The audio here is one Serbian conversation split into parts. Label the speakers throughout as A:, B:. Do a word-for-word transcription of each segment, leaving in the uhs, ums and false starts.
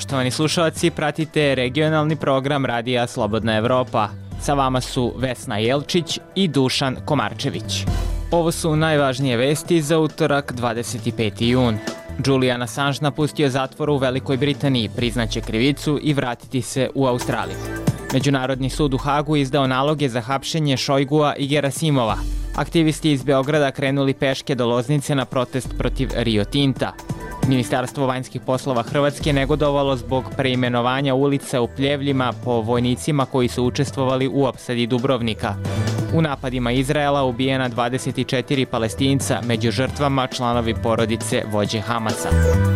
A: Poštovani slušalci, pratite regionalni program Radija Slobodna Evropa. Sa vama su Vesna Jelčić i Dušan Komarčević. Ovo su najvažnije vesti za utorak dvadeset peti jun. Julian Assange napustio zatvor u Velikoj Britaniji, priznaće krivicu i vratiti se u Australiju. Međunarodni sud u Hagu izdao naloge za hapšenje Šojgua i Gerasimova. Aktivisti iz Beograda krenuli peške do Loznice na protest protiv Rio Tinta. Ministarstvo vanjskih poslova Hrvatske negodovalo zbog preimenovanja ulica u Pljevljima po vojnicima koji su učestvovali u opsadi Dubrovnika. U napadima Izraela ubijena dvadeset četiri Palestinca, među žrtvama članovi porodice vođe Hamasa.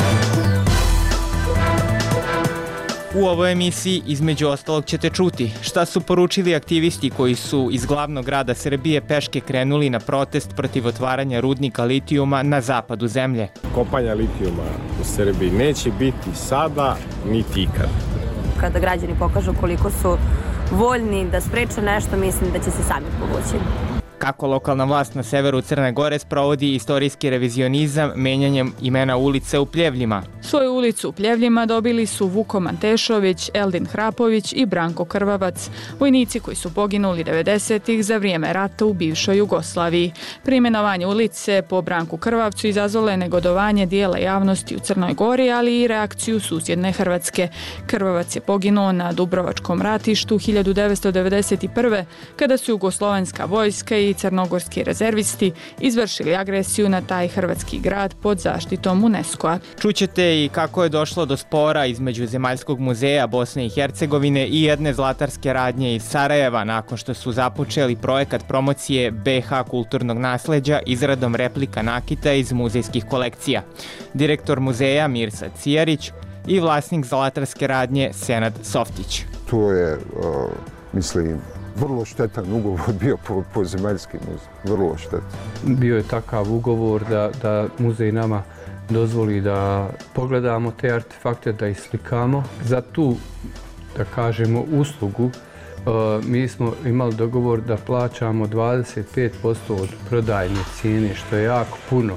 A: U ovoj emisiji između ostalog ćete čuti šta su poručili aktivisti koji su iz glavnog grada Srbije peške krenuli na protest protiv otvaranja rudnika litijuma na zapadu zemlje.
B: Kopanja litijuma u Srbiji neće biti sada niti ikad.
C: Kada građani pokažu koliko su voljni da spreče nešto, mislim da će se sami povući.
A: Kako lokalna vlast na severu Crne Gore sprovodi istorijski revizionizam menjanjem imena ulice u Pljevljima.
D: Svoju ulicu u Pljevljima dobili su Vuko Mantešović, Eldin Hrapović i Branko Krvavac, vojnici koji su poginuli devedesetih za vrijeme rata u bivšoj Jugoslaviji. Preimenovanje ulice po Branku Krvavcu izazvalo je negodovanje dijela javnosti u Crnoj Gori, ali i reakciju susjedne Hrvatske. Krvavac je poginuo na Dubrovačkom ratištu hiljadu devetsto devedeset prve. kada su jugoslovenska vojska i crnogorski rezervisti izvršili agresiju na taj hrvatski grad pod zaštitom UNESCO-a.
A: Čućete i kako je došlo do spora između Zemaljskog muzeja Bosne i Hercegovine i jedne zlatarske radnje iz Sarajeva nakon što su započeli projekat promocije be ha kulturnog nasleđa izradom replika nakita iz muzejskih kolekcija. Direktor muzeja Mirsa Cijarić i vlasnik zlatarske radnje Senad Softić.
E: To je, uh, mislim, vrlo štetan ugovor bio po, po Zemaljski muzej, vrlo štetan.
F: Bio je takav ugovor da, da muzej nama dozvoli da pogledamo te artefakte, da ih slikamo. Za tu, da kažemo, uslugu uh, mi smo imali dogovor da plaćamo dvadeset pet posto od prodajne cijene, što je jako puno.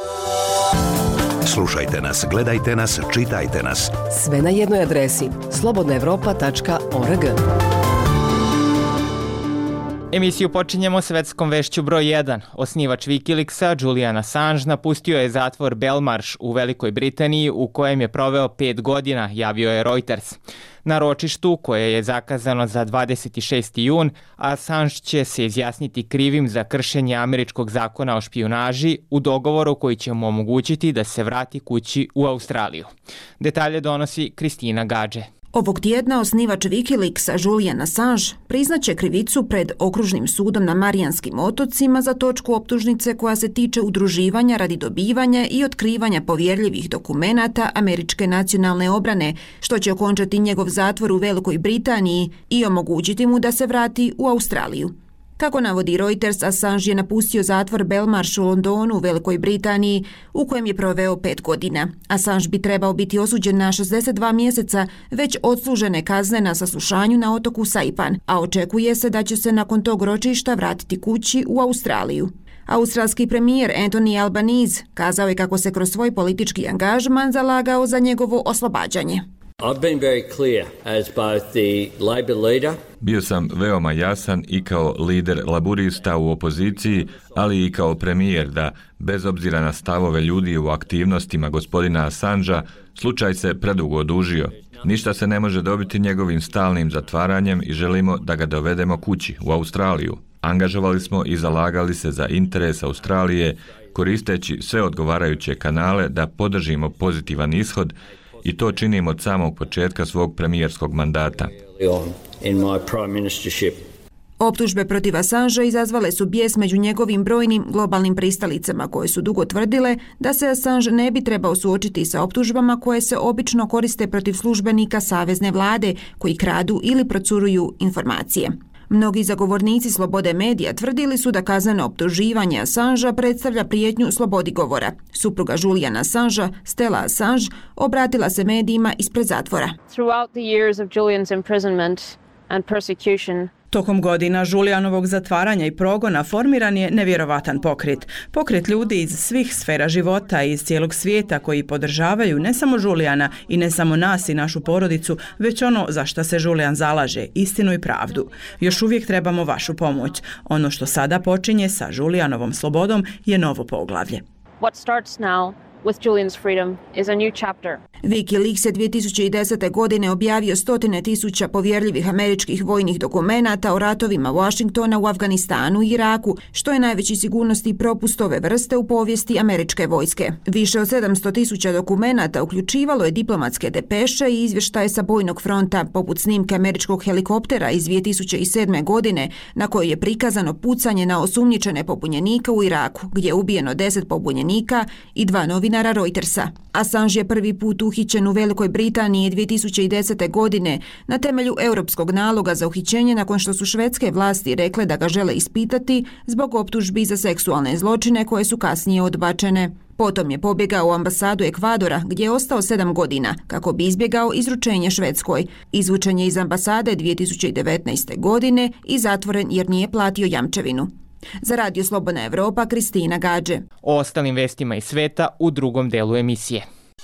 G: Slušajte nas, gledajte nas, čitajte nas.
H: Sve na jednoj adresi slobodna evropa tačka org.
A: Emisiju počinjemo svetskom vešću broj jedan. Osnivač Wikileaksa, Julian Assange, napustio je zatvor Belmarsh u Velikoj Britaniji u kojem je proveo pet godina, javio je Reuters. Na ročištu, koje je zakazano za dvadeset šesti jun, Assange će se izjasniti krivim za kršenje američkog zakona o špijunaži u dogovoru koji će mu omogućiti da se vrati kući u Australiju. Detalje donosi Kristina Gađe.
I: Ovog tjedna osnivač Wikileaksa Julian Assange priznaće krivicu pred okružnim sudom na Marijanskim otocima za točku optužnice koja se tiče udruživanja radi dobivanja i otkrivanja povjerljivih dokumenata američke nacionalne obrane, što će okončati njegov zatvor u Velikoj Britaniji i omogućiti mu da se vrati u Australiju. Kako navodi Reuters, Assange je napustio zatvor Belmarsh u Londonu u Velikoj Britaniji u kojem je proveo pet godina. Assange bi trebao biti osuđen na šezdeset dva mjeseca već odslužene kazne na saslušanju na otoku Saipan, a očekuje se da će se nakon tog ročišta vratiti kući u Australiju. Australski premijer Anthony Albanese kazao je kako se kroz svoj politički angažman zalagao za njegovo oslobađanje.
J: I've been very clear as both the Labor leader.
K: Bio sam veoma jasan i kao lider laburista u opoziciji, ali i kao premijer da, bez obzira na stavove ljudi u aktivnostima gospodina Assangea, slučaj se predugo odužio. Ništa se ne može dobiti njegovim stalnim zatvaranjem i želimo da ga dovedemo kući, u Australiju. Angažovali smo i zalagali se za interes Australije, koristeći sve odgovarajuće kanale da podržimo pozitivan ishod, i to činimo od samog početka svog premijerskog mandata.
I: Optužbe protiv Assangea izazvale su bijes među njegovim brojnim globalnim pristalicama koje su dugo tvrdile da se Assange ne bi trebao suočiti sa optužbama koje se obično koriste protiv službenika savezne vlade koji kradu ili procuruju informacije. Mnogi zagovornici slobode medija tvrdili su da kazneno optuživanje Assangea predstavlja prijetnju slobodi govora. Supruga Juliana Assangea, Stella Assange, obratila se medijima ispred zatvora.
L: Throughout the years of Julian's imprisonment, and persecution.
M: Tokom godina Žulijanovog zatvaranja i progona formiran je nevjerovatan pokret. Pokret ljudi iz svih sfera života i iz cijelog svijeta koji podržavaju ne samo Žulijana i ne samo nas i našu porodicu, već ono za šta se Žulijan zalaže, istinu i pravdu. Još uvijek trebamo vašu pomoć. Ono što sada počinje sa Žulijanovom slobodom je novo poglavlje.
L: What starts now with Julian's freedom is a new chapter.
I: Wikileaks je dvije tisuće desete. godine objavio stotine tisuća povjerljivih američkih vojnih dokumenata o ratovima Washingtona u Afganistanu i Iraku, što je najveći sigurnosni propust ove vrste u povijesti američke vojske. Više od sedamsto tisuća dokumenata uključivalo je diplomatske depeše i izvještaje sa bojnog fronta, poput snimke američkog helikoptera iz dvije tisuće sedme. godine, na kojoj je prikazano pucanje na osumnjičene pobunjenike u Iraku, gdje je ubijeno deset pobunjenika i dva novinara Reutersa. Assange je prvi put uhićen u Velikoj Britaniji dvije tisuće desete. godine na temelju europskog naloga za uhićenje nakon što su švedske vlasti rekle da ga žele ispitati zbog optužbi za seksualne zločine koje su kasnije odbačene. Potom je pobjegao u ambasadu Ekvadora gdje je ostao sedam godina kako bi izbjegao izručenje Švedskoj. Izvučen je iz ambasade dvije tisuće devetnaeste. godine i zatvoren jer nije platio jamčevinu. Za Radio Slobodna Evropa, Kristina Gađe.
A: O ostalim vestima iz sveta u drugom delu emisije.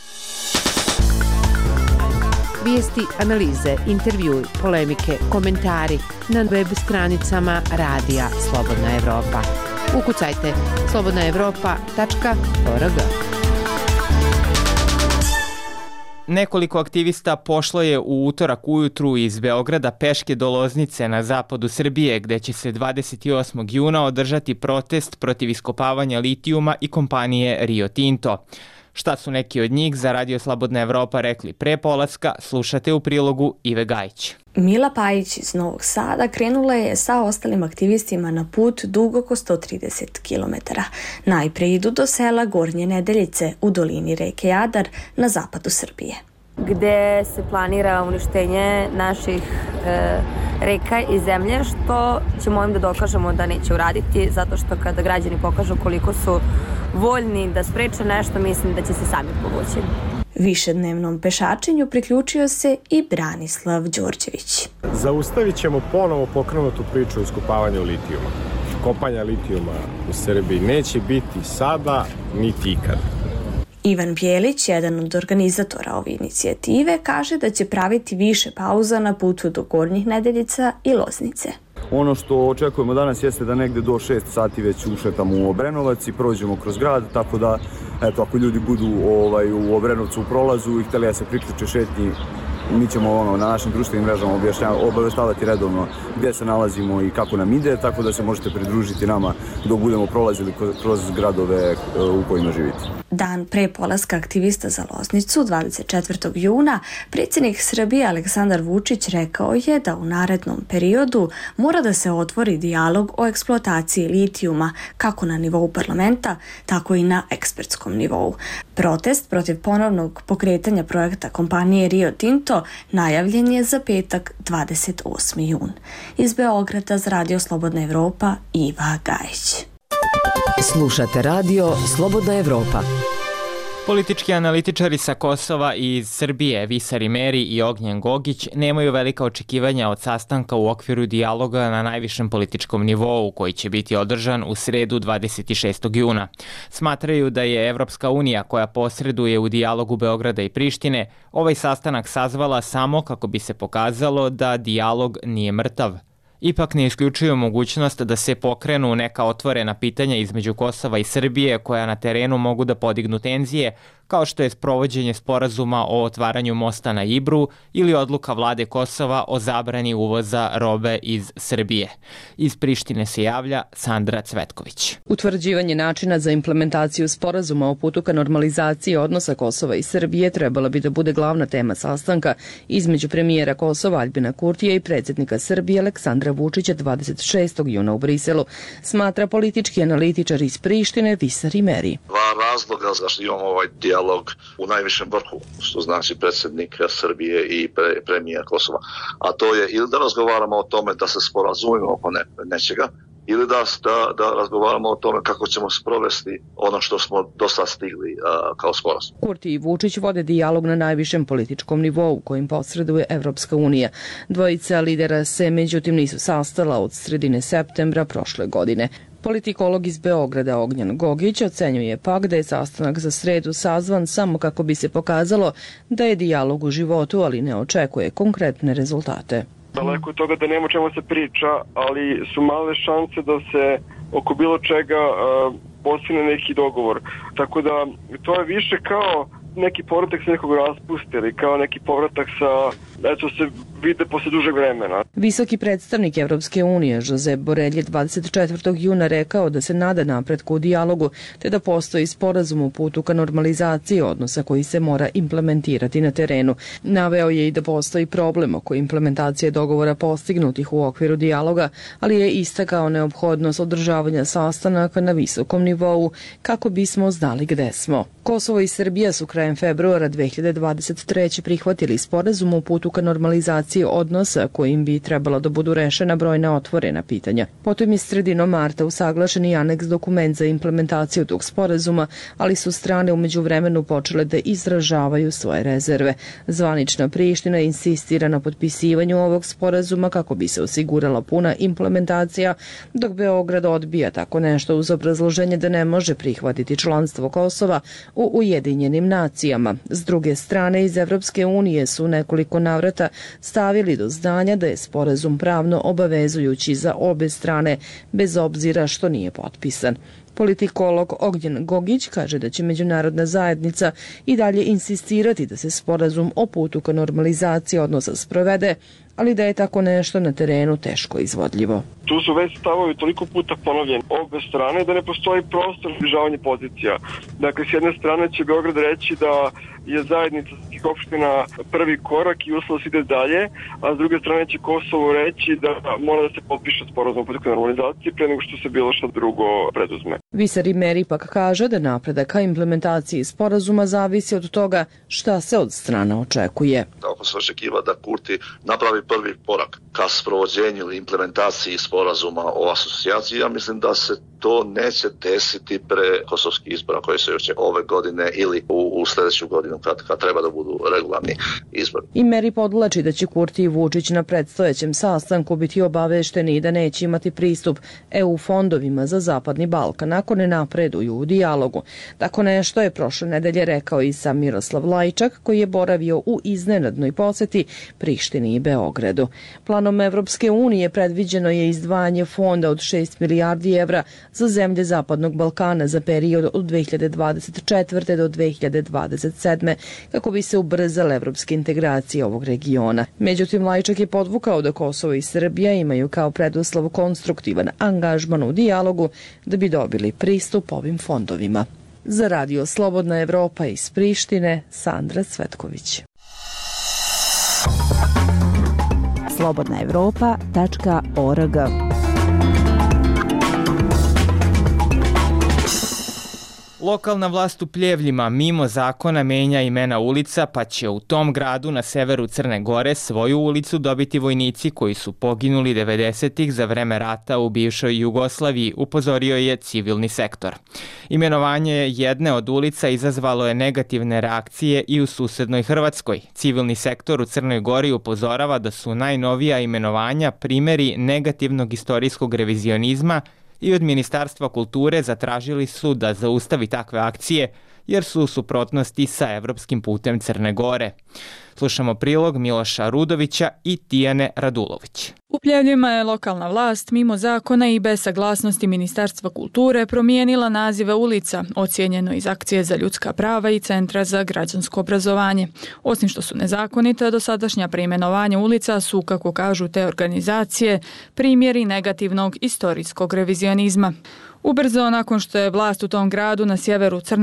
N: Vijesti, analize, intervjui, polemike, komentari na web stranicama Radija Slobodna Evropa. Ukucajte slobodna evropa tačka org.
A: Nekoliko aktivista pošlo je u utorak ujutru iz Beograda peške do Loznice na zapadu Srbije, gde će se dvadeset osmog juna održati protest protiv iskopavanja litijuma i kompanije Rio Tinto. Šta su neki od njih za Radio Slobodna Evropa rekli pre polaska, slušate u prilogu Ive Gajić.
O: Mila Pajić iz Novog Sada krenula je sa ostalim aktivistima na put dug oko sto trideset kilometara. Najpre idu do sela Gornje Nedeljice u dolini reke Jadar na zapadu Srbije,
C: gde se planira uništenje naših e, reka i zemlje, što ćemo im da dokažemo da neće uraditi, zato što kada građani pokažu koliko su voljni da spreče nešto, mislim da će se sami povući.
O: Višednevnom pešačenju priključio se i Branislav Đorđević.
B: Zaustavit ćemo ponovo pokrenutu priču o iskopavanju litijuma. Kopanja litijuma u Srbiji neće biti sada niti ikada.
O: Ivan Bjelić, jedan od organizatora ove inicijative, kaže da će praviti više pauza na putu do Gornjih Nedeljica i Loznice.
P: Ono što očekujemo danas jeste da negde do šest sati već ušetamo u Obrenovac i prođemo kroz grad, tako da eto, ako ljudi budu ovaj, u Obrenovcu u prolazu i htjeli da se priključe šetnji, mi ćemo ono, na našim društvenim mrežama obaveštavati redovno gdje se nalazimo i kako nam ide, tako da se možete pridružiti nama dok budemo prolazili kroz gradove u kojima živite.
O: Dan pre polaska aktivista za Loznicu, dvadeset četvrtog juna, predsjednik Srbije Aleksandar Vučić rekao je da u narednom periodu mora da se otvori dijalog o eksploataciji litijuma kako na nivou parlamenta, tako i na ekspertskom nivou. Protest protiv ponovnog pokretanja projekta kompanije Rio Tinto najavljen je za petak dvadeset osmi jun. Iz Beograda za Radio Slobodna Evropa, Iva Gajić.
H: Slušate Radio Slobodna Evropa.
A: Politički analitičari sa Kosova i iz Srbije, Visar Imeri i Ognjen Gogić, nemaju velika očekivanja od sastanka u okviru dijaloga na najvišem političkom nivou, koji će biti održan u sredu dvadeset šestog juna. Smatraju da je Evropska unija, koja posreduje u dijalogu Beograda i Prištine, ovaj sastanak sazvala samo kako bi se pokazalo da dijalog nije mrtav. Ipak ne isključuju mogućnost da se pokrenu neka otvorena pitanja između Kosova i Srbije koja na terenu mogu da podignu tenzije, kao što je sprovođenje sporazuma o otvaranju mosta na Ibru ili odluka vlade Kosova o zabrani uvoza robe iz Srbije. Iz Prištine se javlja Sandra Cvetković.
Q: Utvrđivanje načina za implementaciju sporazuma o putu ka normalizaciji odnosa Kosova i Srbije trebala bi da bude glavna tema sastanka između premijera Kosova Aljbina Kurtija i predsjednika Srbije Aleksandra Vučića dvadeset šestog juna u Briselu, smatra politički analitičar iz Prištine Visar Imeri.
R: Dva razloga zašto imamo ovaj dijalog u najvišem vrhu, što znači predsjednika Srbije i pre, premijera Kosova. A to je ili da razgovaramo o tome da se sporazumimo oko ne, nečega, ili da, da, da razgovaramo o tome kako ćemo sprovesti ono što smo do sad stigli a, kao sporazum.
Q: Kurti i Vučić vode dijalog na najvišem političkom nivou kojim posreduje Evropska unija. Dvojica lidera se međutim nisu sastala od sredine septembra prošle godine. Politikolog iz Beograda Ognjan Gogić ocenjuje pak da je sastanak za sredu sazvan samo kako bi se pokazalo da je dijalog u životu, ali ne očekuje konkretne rezultate.
S: Daleko od toga da nema o čemu se priča, ali su male šanse da se oko bilo čega uh, postigne neki dogovor. Tako da to je više kao neki povratak sa nekog raspusta ili kao neki povratak sa, eto se vide posle dužeg vremena.
Q: Visoki predstavnik Evropske unije Josep Borrell je dvadeset četvrtog juna rekao da se nada napretku u dijalogu te da postoji sporazum u putu ka normalizaciji odnosa koji se mora implementirati na terenu. Naveo je i da postoji problem oko implementacije dogovora postignutih u okviru dijaloga, ali je istakao neophodnost održavanja sastanaka na visokom nivou kako bismo znali gde smo. Kosovo i Srbija su krajem februara dve hiljade dvadeset treće prihvatili sporazum u putu ka normalizaciji odnosa kojim bi trebalo da budu rešena brojna otvorena pitanja. Potom je sredinom marta usaglašen i aneks dokument za implementaciju tog sporazuma, ali su strane u međuvremenu počele da izražavaju svoje rezerve. Zvanična Priština insistira na potpisivanju ovog sporazuma kako bi se osigurala puna implementacija, dok Beograd odbija tako nešto uz obrazloženje da ne može prihvatiti članstvo Kosova u Ujedinjenim nacijama. S druge strane, iz Evropske unije su nekoliko navrata stavili do znanja da je sporazum pravno obavezujući za obe strane, bez obzira što nije potpisan. Politikolog Ognjen Gogić kaže da će međunarodna zajednica i dalje insistirati da se sporazum o putu ka normalizaciji odnosa sprovede, ali da je tako nešto na terenu teško izvodljivo.
S: Tu su već stavovi toliko puta ponovljeni obe strane da ne postoji prostor za zbližavanje pozicija. Dakle, s jedne strane će Beograd reći da je zajednica svih opština prvi korak i uslov se ide dalje, a s druge strane će Kosovo reći da mora da se potpiše sporazum o putu ka normalizaciji pre nego što se bilo što drugo preduzme.
Q: Visari Meri pak kaže da napredak ka implementaciji sporazuma zavisi od toga šta se od strana očekuje.
R: Ako se očekiva da Kurti napravi prvi korak ka sprovođenju ili implementaciji sporazuma o asocijaciji, ja mislim da se to neće desiti pre kosovskih izbora koji se još ove godine ili u, u sljedeću godinu kad, kad treba da budu regularni izbori.
Q: I Meri podlači da će Kurti i Vučić na predstojećem sastanku biti obavešteni da neće imati pristup E U fondovima za Zapadni Balkan ako ne napreduju u dijalogu. Tako nešto je prošle nedelje rekao i sam Miroslav Lajčak koji je boravio u iznenadnoj poseti Prištini i Beogradu. Planom Evropske unije predviđeno je izdvajanje fonda od šest milijardi evra za zemlje Zapadnog Balkana za period od dve hiljade dvadeset četvrte do dve hiljade dvadeset sedme kako bi se ubrzale evropske integracije ovog regiona. Međutim, Lajčak je podvukao da Kosovo i Srbija imaju kao preduslov konstruktivan angažman u dijalogu da bi dobili pristup ovim fondovima. Za Radio Slobodna Evropa iz Prištine, Sandra Cvetković.
T: slobodna evropa tačka org.
A: Lokalna vlast u Pljevljima mimo zakona menja imena ulica, pa će u tom gradu na severu Crne Gore svoju ulicu dobiti vojnici koji su poginuli devedesetih za vreme rata u bivšoj Jugoslaviji, upozorio je civilni sektor. Imenovanje jedne od ulica izazvalo je negativne reakcije i u susednoj Hrvatskoj. Civilni sektor u Crnoj Gori upozorava da su najnovija imenovanja primeri negativnog istorijskog revizionizma i od Ministarstva kulture zatražili su da zaustavi takve akcije jer su u suprotnosti sa evropskim putem Crne Gore. Slušamo prilog Miloša Rudovića i Tijane Radulović.
D: U Pljevljima je lokalna vlast mimo zakona i bez saglasnosti Ministarstva kulture promijenila nazive ulica, ocijenjeno iz Akcije za ljudska prava i Centra za građansko obrazovanje. Osim što su nezakonite, dosadašnja preimenovanja ulica su, kako kažu te organizacije, primjeri negativnog istorijskog revizionizma. Ubrzo nakon što je vlast u tom gradu na sjeveru Crne Gore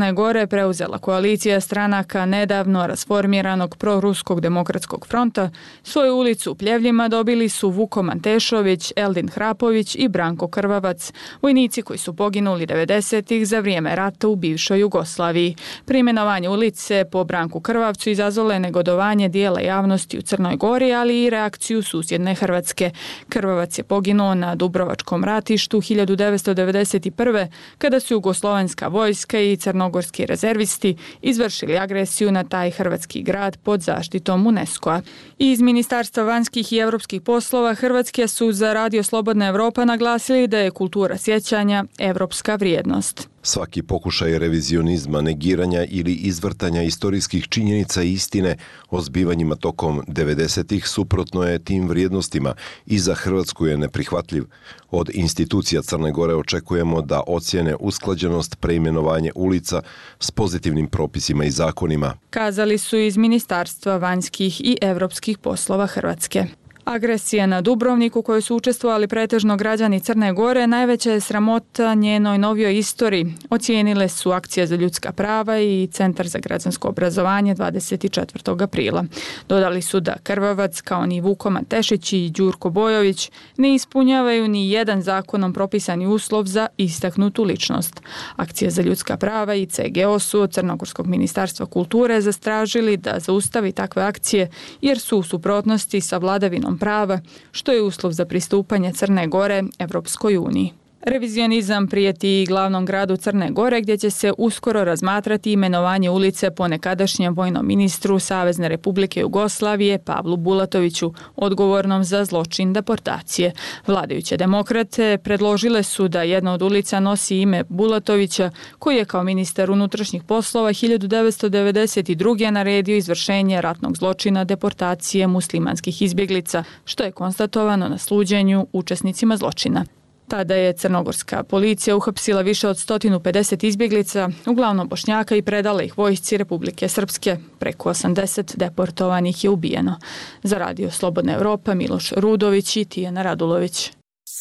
D: preuzela koalicija stranaka nedavno rasformiranog proruskog demokratskog fronta, svoju ulicu u Pljevljima dobili su Vuko Mantešović, Eldin Hrapović i Branko Krvavac, vojnici koji su poginuli devedesetih za vrijeme rata u bivšoj Jugoslaviji. Preimenovanje ulice po Branku Krvavcu izazvalo je negodovanje dijela javnosti u Crnoj Gori, ali i reakciju susjedne Hrvatske. Krvavac je poginuo na Dubrovačkom ratištu hiljadu devetsto devedeset prve. kada su jugoslovenska vojska i crnogorski rezervisti izvršili agresiju na taj hrvatski grad pod zaštitom UNESCO-a. Iz Ministarstva vanjskih i europskih poslova Hrvatske su za Radio Slobodna Evropa naglasili da je kultura sjećanja evropska vrijednost.
U: Svaki pokušaj revizionizma, negiranja ili izvrtanja istorijskih činjenica i istine o zbivanjima tokom devedesetih suprotno je tim vrijednostima i za Hrvatsku je neprihvatljiv. Od institucija Crne Gore očekujemo da ocjene usklađenost preimenovanje ulica s pozitivnim propisima i zakonima,
D: kazali su iz Ministarstva vanjskih i evropskih poslova Hrvatske. Agresija na Dubrovnik u kojoj su učestvovali pretežno građani Crne Gore najveća je sramota njenoj novijoj istoriji, ocijenile su Akcija za ljudska prava i Centar za građansko obrazovanje dvadeset četvrtog aprila. Dodali su da Krvavac, kao ni Vuko Mantešić i Đurko Bojović, ne ispunjavaju ni jedan zakonom propisani uslov za istaknutu ličnost. Akcija za ljudska prava i C G O su od Crnogorskog ministarstva kulture zastražili da zaustavi takve akcije jer su u suprotnosti sa vladavinom prava, što je uslov za pristupanje Crne Gore Evropskoj uniji. Revizionizam prijeti i glavnom gradu Crne Gore, gdje će se uskoro razmatrati imenovanje ulice po nekadašnjem vojnom ministru Savezne Republike Jugoslavije Pavlu Bulatoviću, odgovornom za zločin deportacije. Vladajuće demokrate predložile su da jedna od ulica nosi ime Bulatovića, koji je kao ministar unutrašnjih poslova hiljadu devetsto devedeset druge naredio izvršenje ratnog zločina deportacije muslimanskih izbjeglica, što je konstatovano na suđenju učesnicima zločina. Tada je crnogorska policija uhapsila više od sto pedeset izbjeglica, uglavnom Bošnjaka, i predala ih vojsci Republike Srpske. Preko osamdeset deportovanih je ubijeno. Za Radio Slobodna Evropa Miloš Rudović i Tijana Radulović.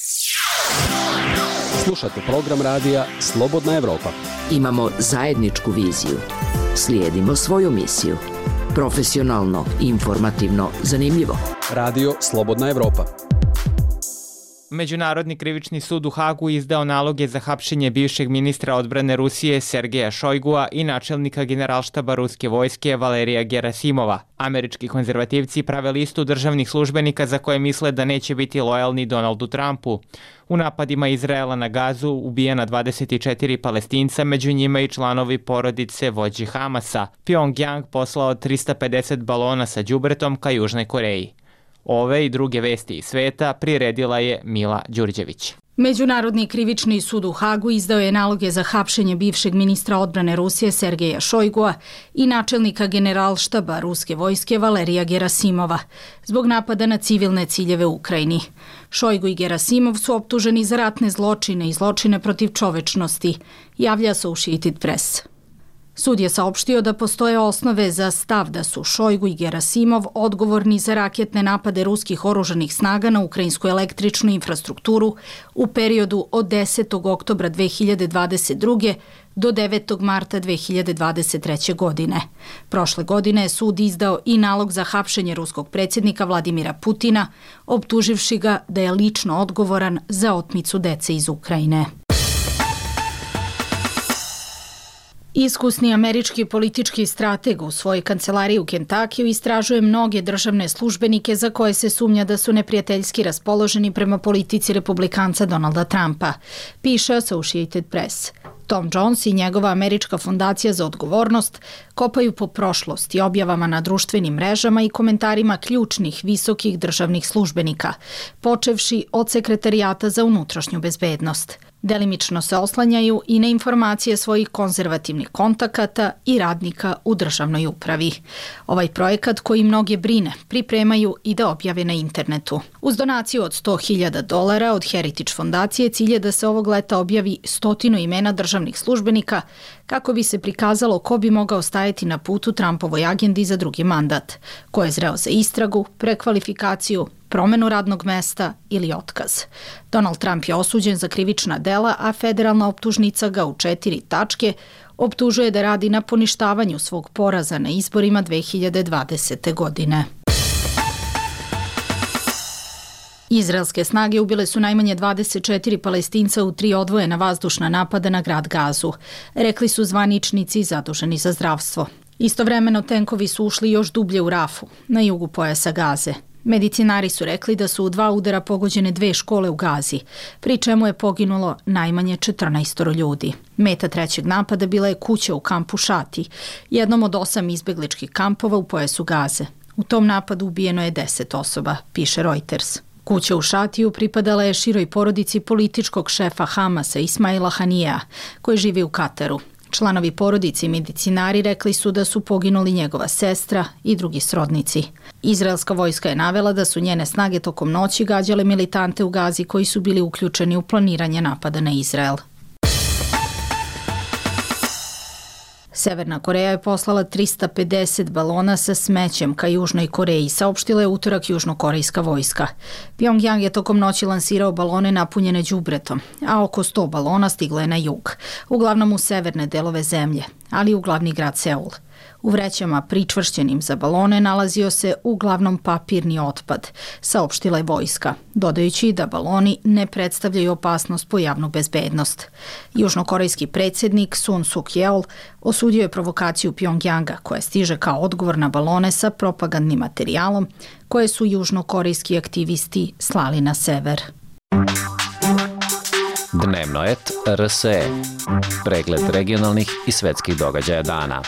V: Slušate program radija Slobodna Evropa.
H: Imamo zajedničku viziju. Slijedimo svoju misiju. Profesionalno, informativno, zanimljivo.
V: Radio Slobodna Evropa.
A: Međunarodni krivični sud u Hagu izdao naloge za hapšenje bivšeg ministra odbrane Rusije Sergeja Šojgua i načelnika generalštaba ruske vojske Valerija Gerasimova. Američki konzervativci prave listu državnih službenika za koje misle da neće biti lojalni Donaldu Trumpu. U napadima Izraela na Gazu ubijena dvadeset četiri Palestinca, među njima i članovi porodice vođi Hamasa. Pyongyang poslao trista pedeset balona sa đubretom ka Južnoj Koreji. Ove i druge vesti iz sveta priredila je Mila Đurđević.
W: Međunarodni krivični sud u Hagu izdao je naloge za hapšenje bivšeg ministra odbrane Rusije Sergeja Šojgua i načelnika generalštaba ruske vojske Valerija Gerasimova zbog napada na civilne ciljeve u Ukrajini. Šojgu i Gerasimov su optuženi za ratne zločine i zločine protiv čovečnosti, javlja Associated Press. Sud je saopštio da postoje osnove za stav da su Šojgu i Gerasimov odgovorni za raketne napade ruskih oružanih snaga na ukrajinsku električnu infrastrukturu u periodu od desetog oktobra dve hiljade dvadeset druge do devetog marta dve hiljade dvadeset treće. godine. Prošle godine je sud izdao i nalog za hapšenje ruskog predsjednika Vladimira Putina, optuživši ga da je lično odgovoran za otmicu dece iz Ukrajine. Iskusni američki politički strateg u svojoj kancelariji u Kentakiju istražuje mnoge državne službenike za koje se sumnja da su neprijateljski raspoloženi prema politici republikanca Donalda Trumpa, piše Associated Press. Tom Jones i njegova američka fondacija za odgovornost kopaju po prošlosti, objavama na društvenim mrežama i komentarima ključnih visokih državnih službenika, počevši od sekretarijata za unutrašnju bezbednost. Delimično se oslanjaju i na informacije svojih konzervativnih kontakata i radnika u državnoj upravi. Ovaj projekat, koji mnoge brine, pripremaju i da objave na internetu. Uz donaciju od sto hiljada dolara od Heritage fondacije cilj je da se ovog leta objavi stotinu imena državnih službenika kako bi se prikazalo ko bi mogao stajati na putu Trumpovoj agendi za drugi mandat, ko je zreo za istragu, prekvalifikaciju, promenu radnog mesta ili otkaz. Donald Trump je osuđen za krivična dela, a federalna optužnica ga u četiri tačke Optužuje da radi na poništavanju svog poraza na izborima dve hiljade dvadesete. godine. Izraelske snage ubile su najmanje dvadeset četiri Palestinca u tri odvojena vazdušna napada na grad Gazu, rekli su zvaničnici zaduženi za zdravstvo. Istovremeno tenkovi su ušli još dublje u Rafu, na jugu pojasa Gaze. Medicinari su rekli da su u dva udara pogođene dve škole u Gazi, pri čemu je poginulo najmanje četrnaest ljudi. Meta trećeg napada bila je kuća u kampu Šati, jednom od osam izbegličkih kampova u pojasu Gaze. U tom napadu ubijeno je deset osoba, piše Reuters. Kuća u Šatiju pripadala je široj porodici političkog šefa Hamasa Ismaila Hanija, koji živi u Kataru. Članovi porodice i medicinari rekli su da su poginuli njegova sestra i drugi srodnici. Izraelska vojska je navela da su njene snage tokom noći gađale militante u Gazi koji su bili uključeni u planiranje napada na Izrael. Severna Koreja je poslala trista pedeset balona sa smećem ka Južnoj Koreji, saopštila je utorak južnokorejska vojska. Pjongjang je tokom noći lansirao balone napunjene đubretom, a oko sto balona stiglo je na jug, uglavnom u severne delove zemlje, ali i u glavni grad Seul. U vrećama pričvršćenim za balone nalazio se uglavnom papirni otpad, saopštila je vojska, dodajući da baloni ne predstavljaju opasnost po javnu bezbednost. Južnokorejski predsjednik Sun Suk-yeol osudio je provokaciju Pjongjanga, koja stiže kao odgovor na balone sa propagandnim materijalom koje su južnokorejski aktivisti slali na sever.
E: Dnevno et R S E. Pregled regionalnih i svetskih događaja dana.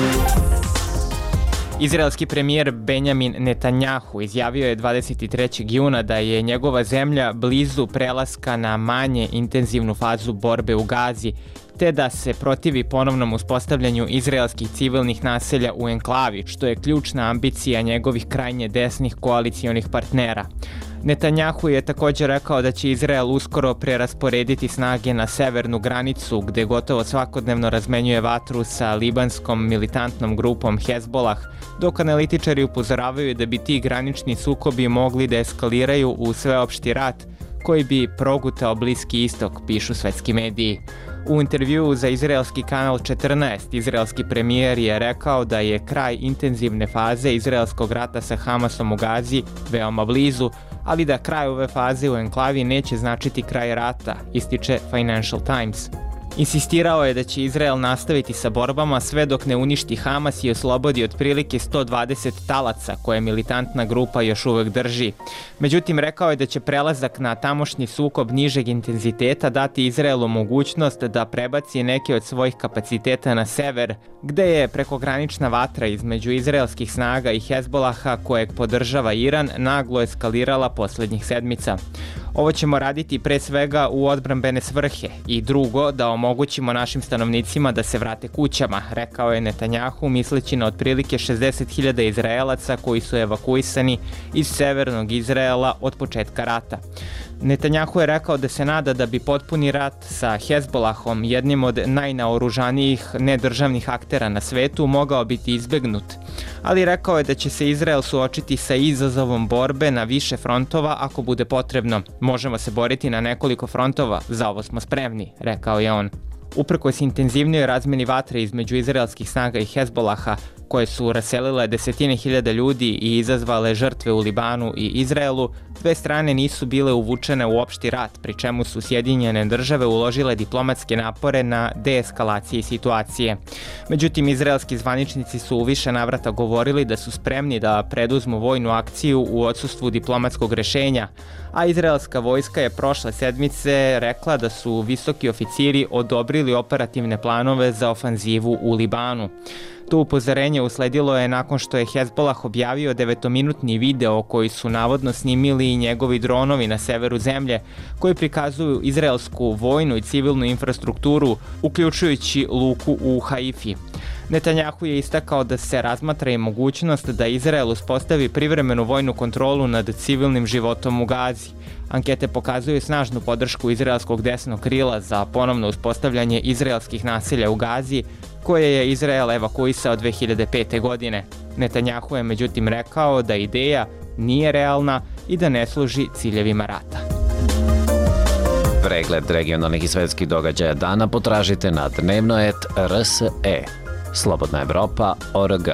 A: Izraelski premijer Benjamin Netanjahu izjavio je dvadeset trećeg juna da je njegova zemlja blizu prelaska na manje intenzivnu fazu borbe u Gazi, te da se protivi ponovnom uspostavljanju izraelskih civilnih naselja u enklavi, što je ključna ambicija njegovih krajnje desnih koalicijonih partnera. Netanjahu je također rekao da će Izrael uskoro prerasporediti snage na severnu granicu, gde gotovo svakodnevno razmenjuje vatru sa libanskom militantnom grupom Hezbolah, dok analitičari upozoravaju da bi ti granični sukobi mogli da eskaliraju u sveopšti rat koji bi progutao Bliski istok, pišu svetski mediji. U intervjuu za izraelski kanal četrnaest, izraelski premijer je rekao da je kraj intenzivne faze izraelskog rata sa Hamasom u Gazi veoma blizu, ali da kraj ove faze u enklavi neće značiti kraj rata, ističe Financial Times. Insistirao je da će Izrael nastaviti sa borbama sve dok ne uništi Hamas i oslobodi otprilike sto dvadeset talaca koje militantna grupa još uvek drži. Međutim, rekao je da će prelazak na tamošnji sukob nižeg intenziteta dati Izraelu mogućnost da prebaci neke od svojih kapaciteta na sever, gde je prekogranična vatra između izraelskih snaga i Hezbolaha, kojeg podržava Iran, naglo eskalirala poslednjih sedmica. Ovo ćemo raditi pre svega u odbrambene svrhe i drugo, da omogućimo našim stanovnicima da se vrate kućama, rekao je Netanjahu, misleći na otprilike šezdeset hiljada Izraelaca koji su evakuisani iz severnog Izraela od početka rata. Netanjahu je rekao da se nada da bi potpuni rat sa Hezbolahom, jednim od najnaoružanijih nedržavnih aktera na svetu, mogao biti izbegnut. Ali rekao je da će se Izrael suočiti sa izazovom borbe na više frontova ako bude potrebno. Možemo se boriti na nekoliko frontova, za ovo smo spremni, rekao je on. Uprkos intenzivnijoj razmeni vatre između izraelskih snaga i Hezbolaha, koje su raselile desetine hiljada ljudi i izazvale žrtve u Libanu i Izraelu, dve strane nisu bile uvučene u opšti rat, pri čemu su Sjedinjene države uložile diplomatske napore na deeskalaciji situacije. Međutim, izraelski zvaničnici su u više navrata govorili da su spremni da preduzmu vojnu akciju u odsustvu diplomatskog rešenja, a izraelska vojska je prošle sedmice rekla da su visoki oficiri odobrili operativne planove za ofanzivu u Libanu. To upozorenje usledilo je nakon što je Hezbolah objavio devetominutni video koji su navodno snimili i njegovi dronovi na severu zemlje, koji prikazuju izraelsku vojnu i civilnu infrastrukturu, uključujući luku u Haifi. Netanjahu je istakao da se razmatra i mogućnost da Izrael uspostavi privremenu vojnu kontrolu nad civilnim životom u Gazi. Ankete pokazuju snažnu podršku izraelskog desnog krila za ponovno uspostavljanje izraelskih naselja u Gazi, koje je Izrael evakuisao dve hiljade pete. godine. Netanjahu je međutim rekao da ideja nije realna i da ne služi ciljevima rata.
E: Pregled regionalnih i svetskih događaja dana potražite na dnevnoet R S E. Slobodna Evropa tačka org.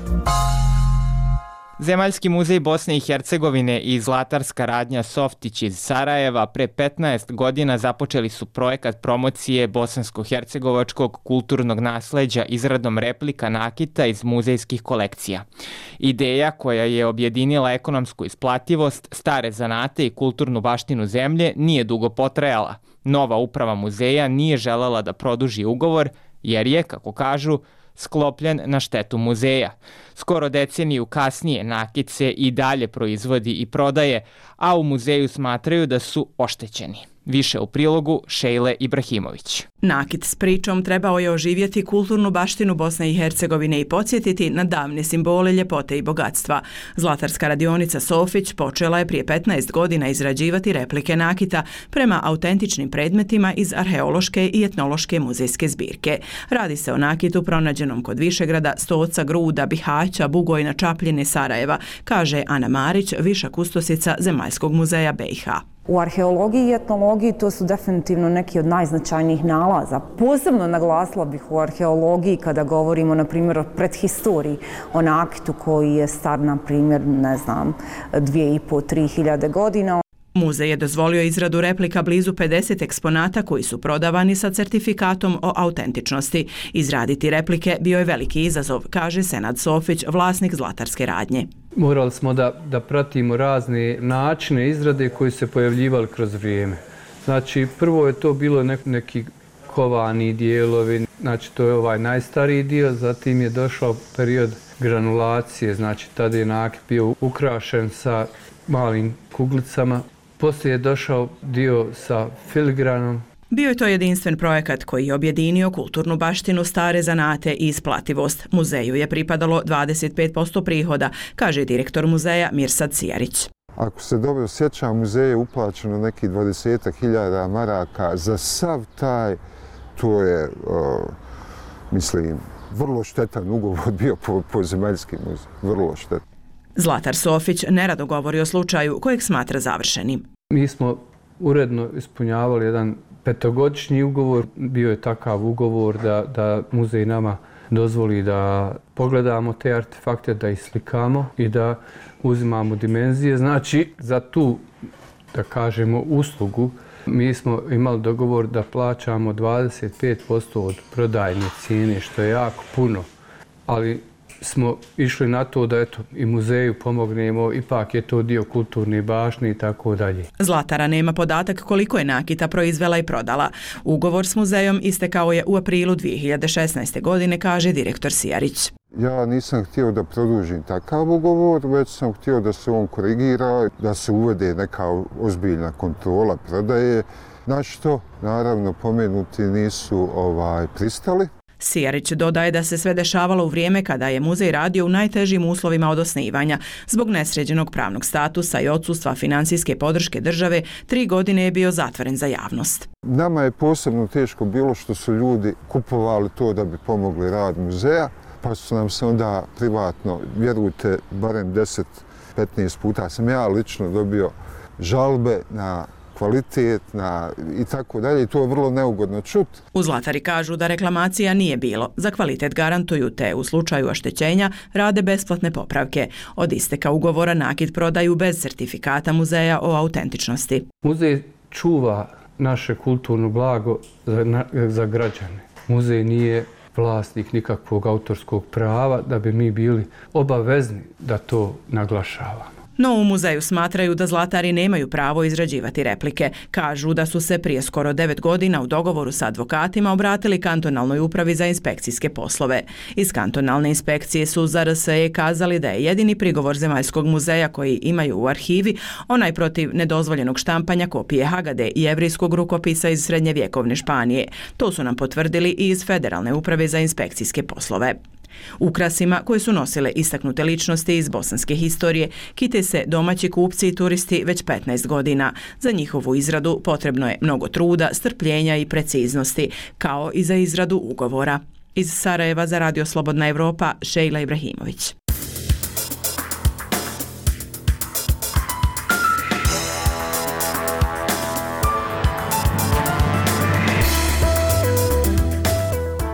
A: Zemaljski muzej Bosne i Hercegovine i zlatarska radnja Softić iz Sarajeva pre petnaest godina započeli su projekat promocije bosansko-hercegovačkog kulturnog nasleđa izradom replika nakita iz muzejskih kolekcija. Ideja koja je objedinila ekonomsku isplativost, stare zanate i kulturnu baštinu zemlje nije dugo potrajala. Nova uprava muzeja nije želela da produži ugovor jer je, kako kažu, sklopljen na štetu muzeja. Skoro deceniju kasnije nakit se i dalje proizvodi i prodaje, a u muzeju smatraju da su oštećeni. Više u prilogu Šejle Ibrahimović.
M: Nakit s pričom trebao je oživjeti kulturnu baštinu Bosne i Hercegovine i podsjetiti na davne simbole ljepote i bogatstva. Zlatarska radionica Sofić počela je prije petnaest godina izrađivati replike nakita prema autentičnim predmetima iz arheološke i etnološke muzejske zbirke. Radi se o nakitu pronađenom kod Višegrada, Stoca, Gruda, Bihaća, Bugojna, Čapljine, Sarajeva, kaže Ana Marić, viša kustosica Zemaljskog muzeja B i H.
F: U arheologiji i etnologiji to su definitivno neki od najznačajnijih nalaza. Posebno naglasila bih u arheologiji kada govorimo, na primjer, o prethistoriji, o nakitu koji je star, na primjer, ne znam, dvije i po, tri hiljade godina.
M: Muzej je dozvolio izradu replika blizu pedeset eksponata koji su prodavani sa certifikatom o autentičnosti. Izraditi replike bio je veliki izazov, kaže Senad Sofić, vlasnik zlatarske radnje.
G: Morali smo da, da pratimo razne načine izrade koji se pojavljivali kroz vrijeme. Znači, prvo je to bilo nek, neki kovani dijelovi, znači to je ovaj najstariji dio, zatim je došao period granulacije, znači tada je nakit bio ukrašen sa malim kuglicama. Poslije je došao dio sa filigranom.
M: Bio je to jedinstven projekat koji je objedinio kulturnu baštinu, stare zanate i isplativost. Muzeju je pripadalo dvadeset pet posto prihoda, kaže direktor muzeja Mirsad Cijarić.
J: Ako se dobro sjećam, muzeju je uplaćeno nekih dvadeset hiljada maraka za sav taj, to je, o, mislim, vrlo štetan ugovor bio po, po Zemaljski muzej, vrlo štetan.
M: Zlatar Sofić nerado govori o slučaju kojeg smatra završenim.
G: Mi smo uredno ispunjavali jedan petogodišnji ugovor. Bio je takav ugovor da, da muzej nama dozvoli da pogledamo te artefakte, da ih slikamo i da uzimamo dimenzije. Znači, za tu, da kažemo, uslugu, mi smo imali dogovor da plaćamo dvadeset pet posto od prodajne cijene, što je jako puno. Ali smo išli na to da eto, i muzeju pomognemo, ipak je to dio kulturne baštine i tako dalje.
M: Zlatara nema podatak koliko je nakita proizvela i prodala. Ugovor s muzejom istekao je u aprilu dvije hiljade šesnaeste. godine, kaže direktor Sijarić.
J: Ja nisam htio da produžim takav ugovor, već sam htio da se on korigira, da se uvede neka ozbiljna kontrola prodaje, na što naravno pomenuti nisu ovaj, pristali.
M: Sijarić dodaje da se sve dešavalo u vrijeme kada je muzej radio u najtežim uslovima od osnivanja. Zbog nesređenog pravnog statusa i odsustva financijske podrške države, tri godine je bio zatvoren za javnost.
J: Nama je posebno teško bilo što su ljudi kupovali to da bi pomogli rad muzeja, pa su nam se onda privatno, vjerujte, barem deset do petnaest puta sam ja lično dobio žalbe na kvalitet na i tako dalje i to je vrlo neugodno čuti.
M: U Zlatari kažu da reklamacija nije bilo. Za kvalitet garantuju te u slučaju oštećenja rade besplatne popravke. Od isteka ugovora nakit prodaju bez certifikata muzeja o autentičnosti.
G: Muzej čuva naše kulturno blago za, na, za građane. Muzej nije vlasnik nikakvog autorskog prava da bi mi bili obavezni da to naglašavamo.
M: No u muzeju smatraju da zlatari nemaju pravo izrađivati replike. Kažu da su se prije skoro devet godina u dogovoru sa advokatima obratili kantonalnoj upravi za inspekcijske poslove. Iz kantonalne inspekcije su za R S E kazali da je jedini prigovor Zemaljskog muzeja koji imaju u arhivi onaj protiv nedozvoljenog štampanja kopije Hagade i jevrijskog rukopisa iz srednjevjekovne Španije. To su nam potvrdili i iz Federalne uprave za inspekcijske poslove. Ukrasima koje su nosile istaknute ličnosti iz bosanske historije kite se domaći kupci i turisti već petnaest godina. Za njihovu izradu potrebno je mnogo truda, strpljenja i preciznosti, kao i za izradu ugovora. Iz Sarajeva za Radio Slobodna Evropa, Šejla Ibrahimović.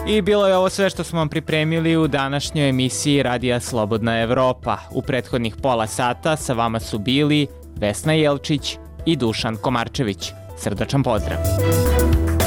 A: I bilo je ovo sve što smo vam pripremili u današnjoj emisiji Radija Slobodna Evropa. U prethodnih pola sata sa vama su bili Vesna Jelčić i Dušan Komarčević. Srdačan pozdrav!